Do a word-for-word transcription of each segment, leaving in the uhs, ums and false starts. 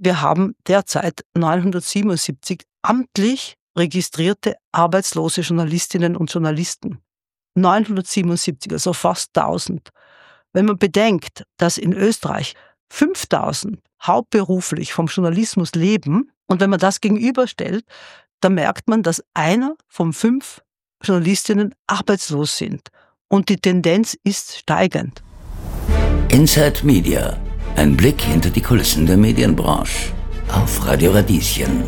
wir haben derzeit neunhundertsiebenundsiebzig amtlich registrierte arbeitslose Journalistinnen und Journalisten. neunhundertsiebenundsiebzig, also fast tausend. Wenn man bedenkt, dass in Österreich fünftausend hauptberuflich vom Journalismus leben, und wenn man das gegenüberstellt, dann merkt man, dass einer von fünf Journalistinnen arbeitslos sind. Und die Tendenz ist steigend. Inside Media. Ein Blick hinter die Kulissen der Medienbranche. Auf Radio Radieschen.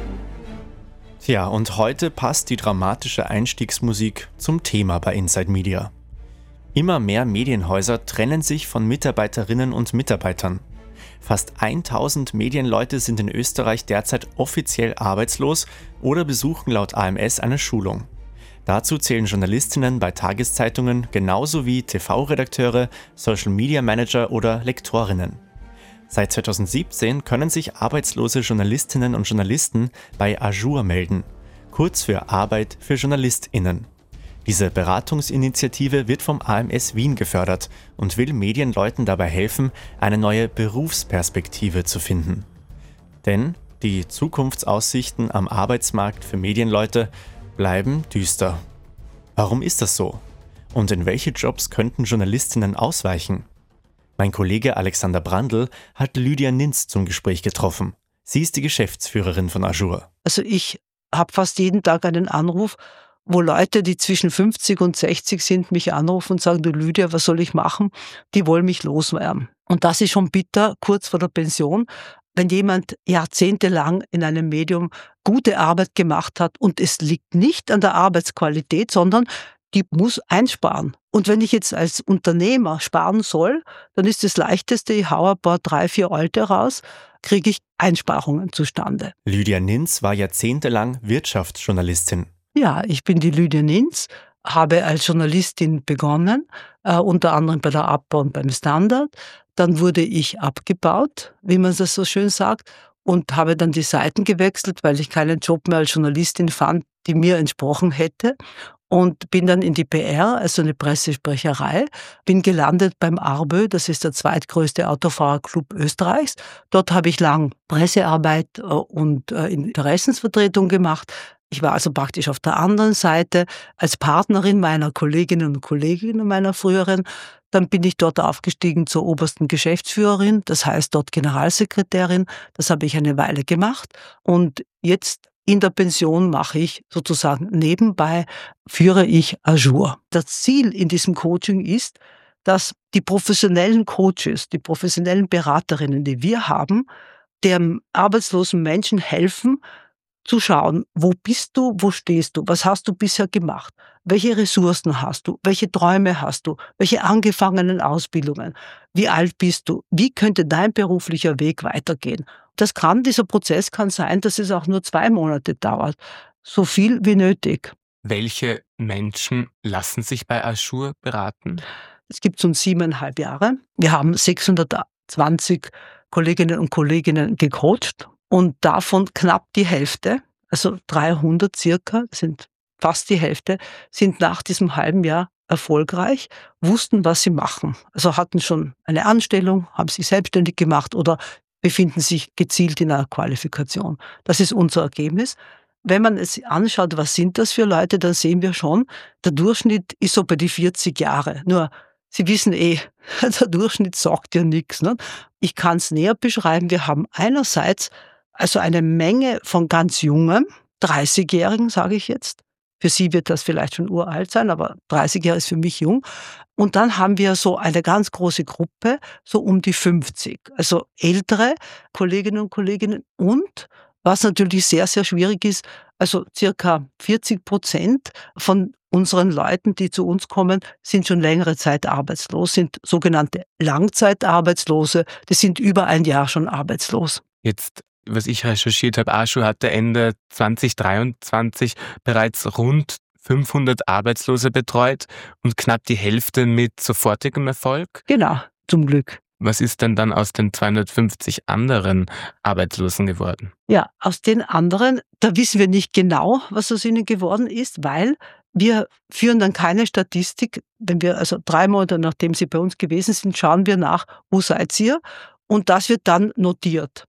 Tja, und heute passt die dramatische Einstiegsmusik zum Thema bei Inside Media. Immer mehr Medienhäuser trennen sich von Mitarbeiterinnen und Mitarbeitern. Fast tausend Medienleute sind in Österreich derzeit offiziell arbeitslos oder besuchen laut A M S eine Schulung. Dazu zählen Journalistinnen bei Tageszeitungen genauso wie T V-Redakteure, Social-Media-Manager oder Lektorinnen. Seit zweitausendsiebzehn können sich arbeitslose Journalistinnen und Journalisten bei Azur melden, kurz für Arbeit für JournalistInnen. Diese Beratungsinitiative wird vom A M S Wien gefördert und will Medienleuten dabei helfen, eine neue Berufsperspektive zu finden. Denn die Zukunftsaussichten am Arbeitsmarkt für Medienleute bleiben düster. Warum ist das so? Und in welche Jobs könnten Journalistinnen ausweichen? Mein Kollege Alexander Brandl hat Lydia Ninz zum Gespräch getroffen. Sie ist die Geschäftsführerin von Azur. Also ich habe fast jeden Tag einen Anruf, wo Leute, die zwischen fünfzig und sechzig sind, mich anrufen und sagen, du Lydia, was soll ich machen? Die wollen mich loswerden. Und das ist schon bitter, kurz vor der Pension, wenn jemand jahrzehntelang in einem Medium gute Arbeit gemacht hat und es liegt nicht an der Arbeitsqualität, sondern die muss einsparen. Und wenn ich jetzt als Unternehmer sparen soll, dann ist das Leichteste, ich hau ein paar drei, vier Alte raus, kriege ich Einsparungen zustande. Lydia Ninz war jahrzehntelang Wirtschaftsjournalistin. Ja, ich bin die Lydia Ninz, habe als Journalistin begonnen, äh, unter anderem bei der APA und beim Standard. Dann wurde ich abgebaut, wie man das so schön sagt, und habe dann die Seiten gewechselt, weil ich keinen Job mehr als Journalistin fand, die mir entsprochen hätte. Und bin dann in die P R, also eine Pressesprecherei, bin gelandet beim ARBÖ, das ist der zweitgrößte Autofahrerclub Österreichs. Dort habe ich lang Pressearbeit äh, und äh, Interessensvertretung gemacht. Ich war also praktisch auf der anderen Seite als Partnerin meiner Kolleginnen und Kollegen, meiner früheren. Dann bin ich dort aufgestiegen zur obersten Geschäftsführerin, das heißt dort Generalsekretärin. Das habe ich eine Weile gemacht. Und jetzt in der Pension mache ich sozusagen nebenbei, führe ich Azur. Das Ziel in diesem Coaching ist, dass die professionellen Coaches, die professionellen Beraterinnen, die wir haben, dem arbeitslosen Menschen helfen, zu schauen, wo bist du, wo stehst du, was hast du bisher gemacht, welche Ressourcen hast du, welche Träume hast du, welche angefangenen Ausbildungen, wie alt bist du, wie könnte dein beruflicher Weg weitergehen. Das kann, dieser Prozess kann sein, dass es auch nur zwei Monate dauert, so viel wie nötig. Welche Menschen lassen sich bei Azur beraten? Es gibt uns siebeneinhalb Jahre. Wir haben sechshundertzwanzig Kolleginnen und Kollegen gecoacht. Und davon knapp die Hälfte, also dreihundert circa, sind fast die Hälfte, sind nach diesem halben Jahr erfolgreich, wussten, was sie machen. Also hatten schon eine Anstellung, haben sich selbstständig gemacht oder befinden sich gezielt in einer Qualifikation. Das ist unser Ergebnis. Wenn man es anschaut, was sind das für Leute, dann sehen wir schon, der Durchschnitt ist so bei die vierzig Jahre. Nur, Sie wissen eh, der Durchschnitt sagt ja nichts. Ne? Ich kann es näher beschreiben. Wir haben einerseits also eine Menge von ganz jungen, dreißigjährigen, sage ich jetzt. Für Sie wird das vielleicht schon uralt sein, aber dreißig Jahre ist für mich jung. Und dann haben wir so eine ganz große Gruppe, so um die fünfzig. Also ältere Kolleginnen und Kollegen. Und was natürlich sehr, sehr schwierig ist, also circa vierzig Prozent von unseren Leuten, die zu uns kommen, sind schon längere Zeit arbeitslos, sind sogenannte Langzeitarbeitslose. Die sind über ein Jahr schon arbeitslos. Jetzt, was ich recherchiert habe, Azur hatte Ende zweitausenddreiundzwanzig bereits rund fünfhundert Arbeitslose betreut und knapp die Hälfte mit sofortigem Erfolg. Genau, zum Glück. Was ist denn dann aus den zweihundertfünfzig anderen Arbeitslosen geworden? Ja, aus den anderen, da wissen wir nicht genau, was aus ihnen geworden ist, weil wir führen dann keine Statistik. Wenn wir also drei Monate, nachdem sie bei uns gewesen sind, schauen wir nach, wo seid ihr? Und das wird dann notiert.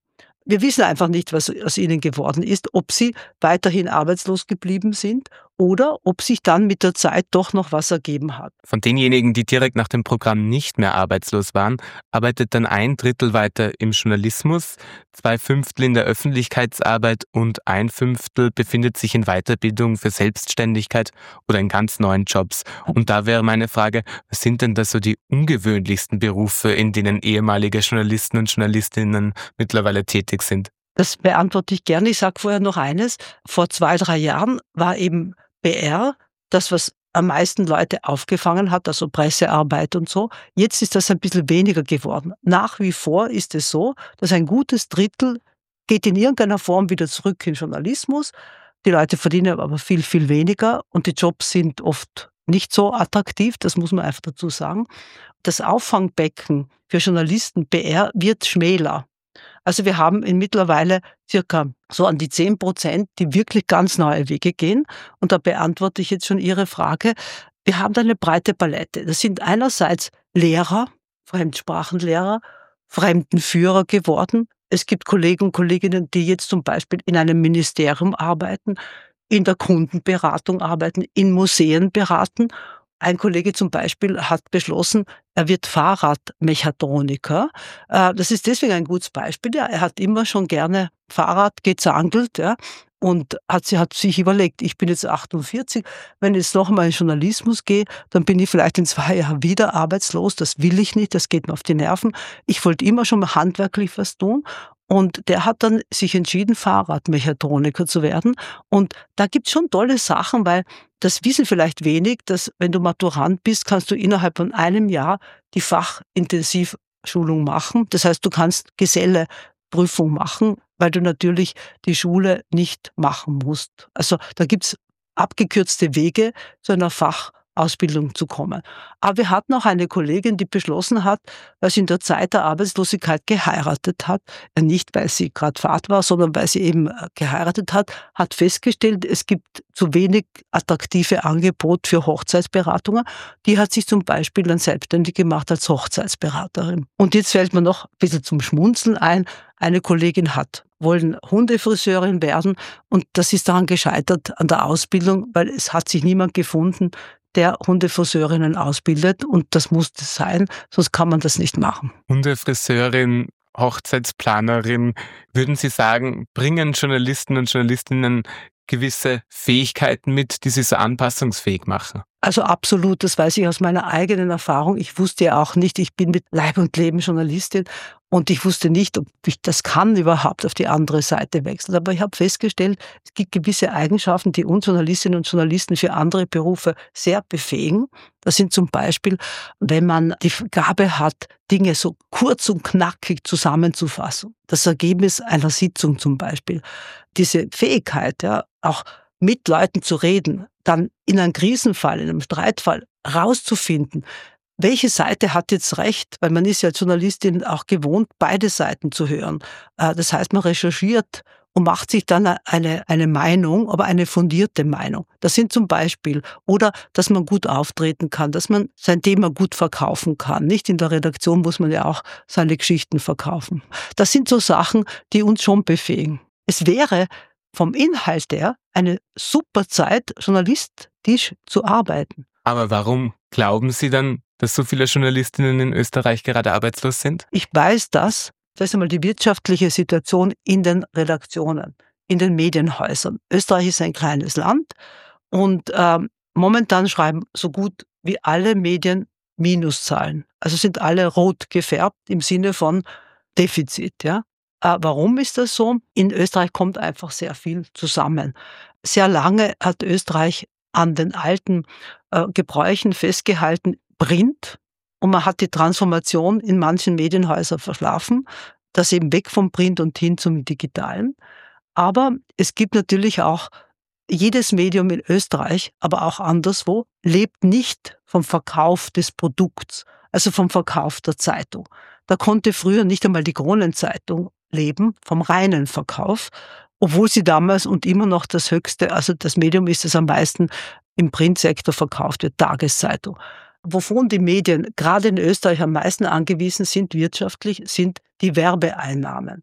Wir wissen einfach nicht, was aus ihnen geworden ist, ob sie weiterhin arbeitslos geblieben sind oder ob sich dann mit der Zeit doch noch was ergeben hat. Von denjenigen, die direkt nach dem Programm nicht mehr arbeitslos waren, arbeitet dann ein Drittel weiter im Journalismus, zwei Fünftel in der Öffentlichkeitsarbeit und ein Fünftel befindet sich in Weiterbildung für Selbstständigkeit oder in ganz neuen Jobs. Und da wäre meine Frage, was sind denn da so die ungewöhnlichsten Berufe, in denen ehemalige Journalisten und Journalistinnen mittlerweile tätig sind? Das beantworte ich gerne. Ich sage vorher noch eines. Vor zwei, drei Jahren war eben P R das, was am meisten Leute aufgefangen hat, also Pressearbeit und so. Jetzt ist das ein bisschen weniger geworden. Nach wie vor ist es so, dass ein gutes Drittel geht in irgendeiner Form wieder zurück in Journalismus. Die Leute verdienen aber viel, viel weniger und die Jobs sind oft nicht so attraktiv, das muss man einfach dazu sagen. Das Auffangbecken für Journalisten P R wird schmäler. Also wir haben in mittlerweile circa so an die zehn Prozent, die wirklich ganz neue Wege gehen. Und da beantworte ich jetzt schon Ihre Frage. Wir haben da eine breite Palette. Das sind einerseits Lehrer, Fremdsprachenlehrer, Fremdenführer geworden. Es gibt Kollegen und Kolleginnen, die jetzt zum Beispiel in einem Ministerium arbeiten, in der Kundenberatung arbeiten, in Museen beraten. Ein Kollege zum Beispiel hat beschlossen, er wird Fahrradmechatroniker. Äh, Das ist deswegen ein gutes Beispiel. Ja, er hat immer schon gerne Fahrrad gezangelt, ja, und hat, sie hat sich überlegt, ich bin jetzt achtundvierzig, wenn ich jetzt noch mal in Journalismus gehe, dann bin ich vielleicht in zwei Jahren wieder arbeitslos. Das will ich nicht, das geht mir auf die Nerven. Ich wollte immer schon mal handwerklich was tun. Und der hat dann sich entschieden, Fahrradmechatroniker zu werden. Und da gibt's schon tolle Sachen, weil das wissen vielleicht wenig, dass wenn du Maturant bist, kannst du innerhalb von einem Jahr die Fachintensivschulung machen. Das heißt, du kannst Geselleprüfung machen, weil du natürlich die Schule nicht machen musst. Also da gibt's abgekürzte Wege, zu einer Fachausbildung zu kommen. Aber wir hatten auch eine Kollegin, die beschlossen hat, weil sie in der Zeit der Arbeitslosigkeit geheiratet hat, äh, nicht weil sie gerade Fahrt war, sondern weil sie eben äh, geheiratet hat, hat festgestellt, es gibt zu wenig attraktive Angebote für Hochzeitsberatungen. Die hat sich zum Beispiel dann selbstständig gemacht als Hochzeitsberaterin. Und jetzt fällt mir noch ein bisschen zum Schmunzeln ein, eine Kollegin hat wollen Hundefriseurin werden und das ist daran gescheitert an der Ausbildung, weil es hat sich niemand gefunden, der Hundefriseurinnen ausbildet und das muss das sein, sonst kann man das nicht machen. Hundefriseurin, Hochzeitsplanerin, würden Sie sagen, bringen Journalisten und Journalistinnen gewisse Fähigkeiten mit, die sie so anpassungsfähig machen? Also absolut, das weiß ich aus meiner eigenen Erfahrung. Ich wusste ja auch nicht, ich bin mit Leib und Leben Journalistin und ich wusste nicht, ob ich das kann, überhaupt auf die andere Seite wechseln. Aber ich habe festgestellt, es gibt gewisse Eigenschaften, die uns Journalistinnen und Journalisten für andere Berufe sehr befähigen. Das sind zum Beispiel, wenn man die Gabe hat, Dinge so kurz und knackig zusammenzufassen. Das Ergebnis einer Sitzung zum Beispiel. Diese Fähigkeit, ja, auch mit Leuten zu reden, dann in einem Krisenfall, in einem Streitfall rauszufinden, welche Seite hat jetzt recht, weil man ist ja als Journalistin auch gewohnt, beide Seiten zu hören. Äh, Das heißt, man recherchiert und macht sich dann eine, eine Meinung, aber eine fundierte Meinung. Das sind zum Beispiel, oder dass man gut auftreten kann, dass man sein Thema gut verkaufen kann. Nicht in der Redaktion muss man ja auch seine Geschichten verkaufen. Das sind so Sachen, die uns schon befähigen. Es wäre vom Inhalt her eine super Zeit, journalistisch zu arbeiten. Aber warum glauben Sie dann, dass so viele Journalistinnen in Österreich gerade arbeitslos sind? Ich weiß das, das ist einmal die wirtschaftliche Situation in den Redaktionen, in den Medienhäusern. Österreich ist ein kleines Land und ähm, momentan schreiben so gut wie alle Medien Minuszahlen. Also sind alle rot gefärbt im Sinne von Defizit, ja. Äh, warum ist das so? In Österreich kommt einfach sehr viel zusammen. Sehr lange hat Österreich an den alten äh, Gebräuchen festgehalten, Print, und man hat die Transformation in manchen Medienhäusern verschlafen, das eben weg vom Print und hin zum Digitalen. Aber es gibt natürlich auch, jedes Medium in Österreich, aber auch anderswo, lebt nicht vom Verkauf des Produkts, also vom Verkauf der Zeitung. Da konnte früher nicht einmal die Kronenzeitung leben, vom reinen Verkauf, obwohl sie damals und immer noch das höchste, also das Medium ist, das am meisten im Printsektor verkauft wird, Tageszeitung. Wovon die Medien gerade in Österreich am meisten angewiesen sind, wirtschaftlich, sind die Werbeeinnahmen.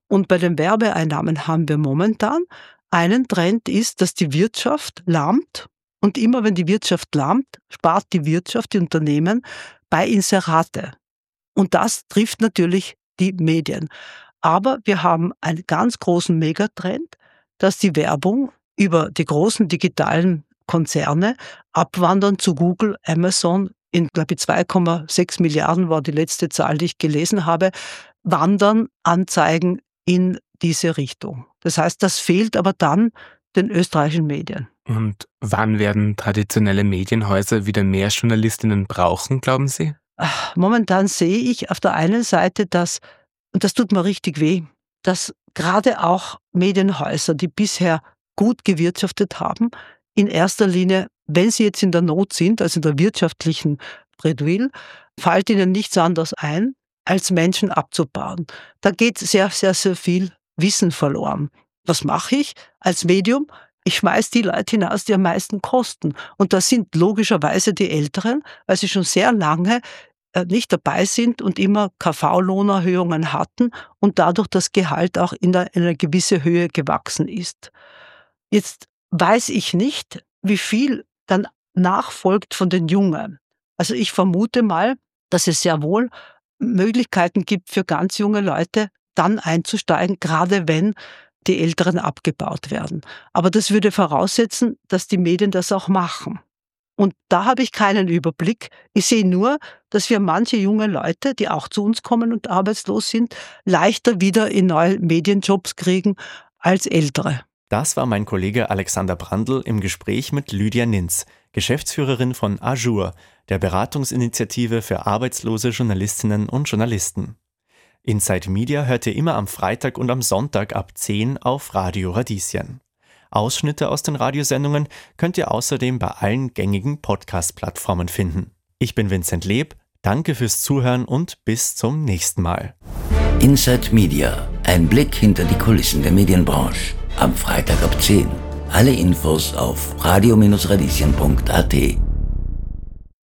Und bei den Werbeeinnahmen haben wir momentan einen Trend ist, dass die Wirtschaft lahmt. Und immer wenn die Wirtschaft lahmt, spart die Wirtschaft, die Unternehmen bei Inserate. Und das trifft natürlich die Medien. Aber wir haben einen ganz großen Megatrend, dass die Werbung über die großen digitalen Konzerne abwandern zu Google, Amazon. In, glaube ich, zwei Komma sechs Milliarden war die letzte Zahl, die ich gelesen habe, wandern Anzeigen in diese Richtung. Das heißt, das fehlt aber dann den österreichischen Medien. Und wann werden traditionelle Medienhäuser wieder mehr Journalistinnen brauchen, glauben Sie? Momentan sehe ich auf der einen Seite, dass, und das tut mir richtig weh, dass gerade auch Medienhäuser, die bisher gut gewirtschaftet haben, in erster Linie, wenn sie jetzt in der Not sind, also in der wirtschaftlichen Bredouille, fällt ihnen nichts anderes ein, als Menschen abzubauen. Da geht sehr, sehr, sehr viel Wissen verloren. Was mache ich als Medium? Ich schmeiße die Leute hinaus, die am meisten kosten. Und das sind logischerweise die Älteren, weil sie schon sehr lange nicht dabei sind und immer K V-Lohnerhöhungen hatten und dadurch das Gehalt auch in eine gewisse Höhe gewachsen ist. Jetzt weiß ich nicht, wie viel dann nachfolgt von den Jungen. Also ich vermute mal, dass es sehr wohl Möglichkeiten gibt für ganz junge Leute, dann einzusteigen, gerade wenn die Älteren abgebaut werden. Aber das würde voraussetzen, dass die Medien das auch machen. Und da habe ich keinen Überblick. Ich sehe nur, dass wir manche junge Leute, die auch zu uns kommen und arbeitslos sind, leichter wieder in neue Medienjobs kriegen als Ältere. Das war mein Kollege Alexander Brandl im Gespräch mit Lydia Ninz, Geschäftsführerin von Azur, der Beratungsinitiative für arbeitslose Journalistinnen und Journalisten. Inside Media hört ihr immer am Freitag und am Sonntag ab zehn auf Radio Radieschen. Ausschnitte aus den Radiosendungen könnt ihr außerdem bei allen gängigen Podcast-Plattformen finden. Ich bin Vincent Leb, danke fürs Zuhören und bis zum nächsten Mal. Inside Media, ein Blick hinter die Kulissen der Medienbranche. Am Freitag ab zehn. Alle Infos auf radio radieschen punkt a t.